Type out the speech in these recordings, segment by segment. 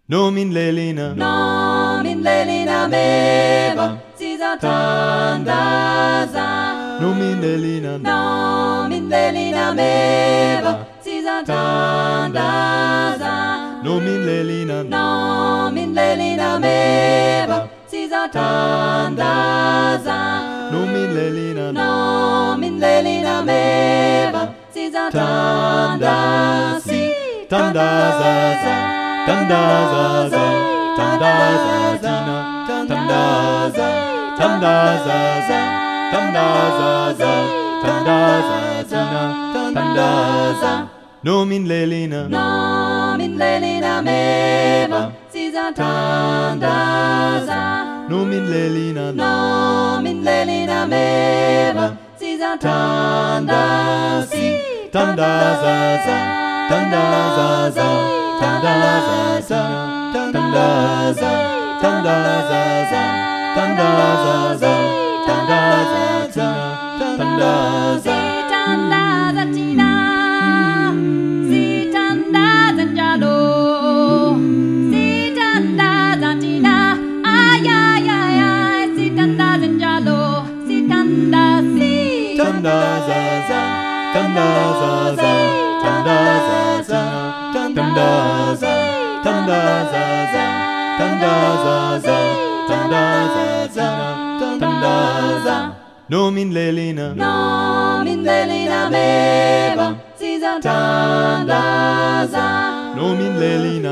Nomin lelina meva Siza tandaza Nomin lelina meva Siza tandaza Nomin lelina meva Siza tandaza Nomin lelina meva Siza tandasi Tandaza Tandaza Tandaza Tandaza Tandaza Tandaza Tandaza Tandaza Nomin lelina meva Siza tandaza Nomin lelina meva Siza tandasi Tandaza Tandaza Tandaza Tandaza Tandaza Tandaza Tandaza Tandaza Tandaza tina Si tandaza jalo Si tandaza tina Ay ay ay ay Si tandaza jalo Si tandasi Tandaza Tandaza Tandaza Tandaza Tandaza Tandaza Tandaza Tandaza Nomin lelina meva Siza tandaza Nomin lelina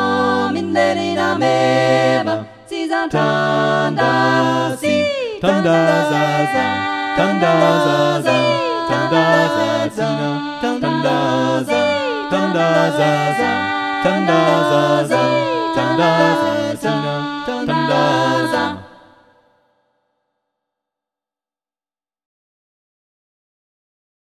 meva Siza tandasi Tandaza Tandaza Tandaza Tandaza Tandaza Tandaza Tandaza Tandaza